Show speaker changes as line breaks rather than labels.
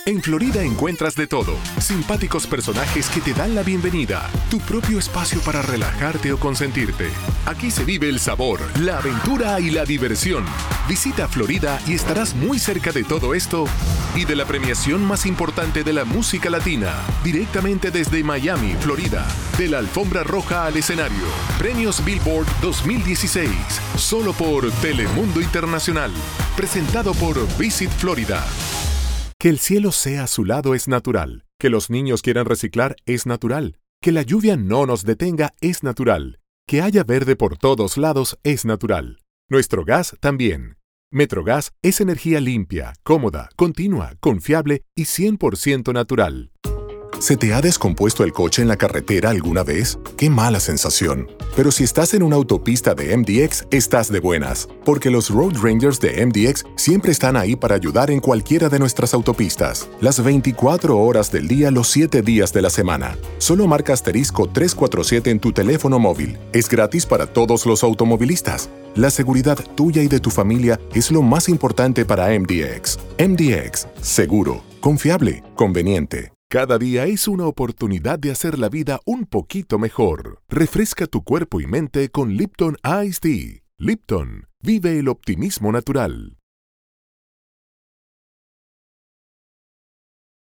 En Florida encuentras de todo. Simpáticos personajes que te dan la bienvenida. Tu propio espacio para relajarte o consentirte. Aquí se vive el sabor, la aventura y la diversión. Visita Florida y estarás muy cerca de todo esto y de la premiación más importante de la música latina. Directamente desde Miami, Florida. De la alfombra roja al escenario. Premios Billboard 2016. Solo por Telemundo Internacional. Presentado por Visit Florida. Que el cielo sea a su lado es natural. Que los niños quieran reciclar es natural. Que la lluvia no nos detenga es natural. Que haya verde por todos lados es natural. Nuestro gas también. Metrogas es energía limpia, cómoda, continua, confiable y 100% natural. ¿Se te ha descompuesto el coche en la carretera alguna vez? ¡Qué mala sensación! Pero si estás en una autopista de MDX, estás de buenas, porque los Road Rangers de MDX siempre están ahí para ayudar en cualquiera de nuestras autopistas, las 24 horas del día, los 7 días de la semana. Solo marca asterisco 347 en tu teléfono móvil. Es gratis para todos los automovilistas. La seguridad tuya y de tu familia es lo más importante para MDX. MDX, seguro, confiable, conveniente. Cada día es una oportunidad de hacer la vida un poquito mejor. Refresca tu cuerpo y mente con Lipton Iced Tea. Lipton, vive el optimismo natural.